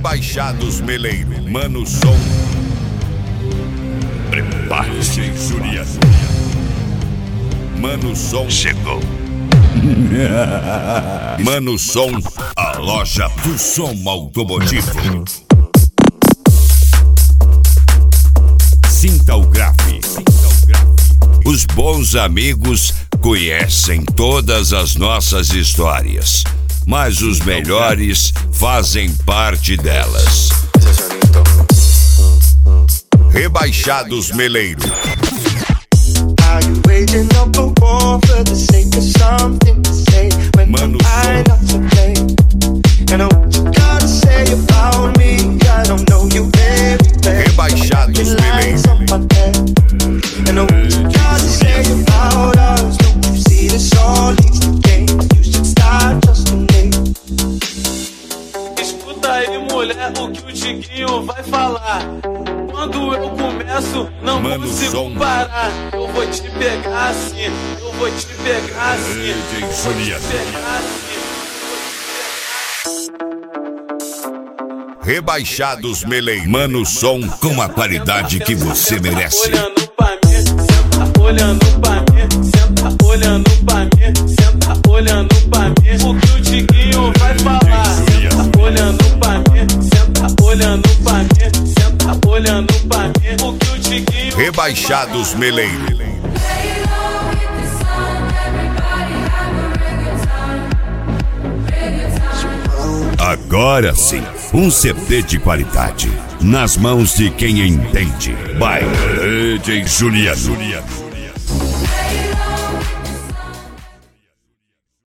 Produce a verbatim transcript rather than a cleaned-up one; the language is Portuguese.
Rebaixados Meleiro, Mano Som. Prepare-se, Juliano. Mano Som chegou. Mano Som, a loja do som automotivo. Sinta o grave. Os bons amigos conhecem todas as nossas histórias, mas os melhores fazem parte delas. Rebaixados Meleiro. Mano Som. Rebaixados Meleiro. Escuta aí, mulher, o que o Diguinho vai falar. Quando eu começo, não Mano consigo Som. parar. Eu vou te pegar assim, eu vou te pegar assim, Ei, eu vou te Juliano. pegar assim. Rebaixados Meleiro. Mano Som com a qualidade que você merece. Olhando pra mim, senta olhando pra mim, senta olhando pra mim, senta olhando pra mim. O que o Diguinho vai falar? Senta olhando pra mim, senta olhando pra mim, senta olhando pra mim. O que o Diguinho Rebaixados Meleiro. Agora sim, um C D de qualidade nas mãos de quem entende. Vai, D J Juliano.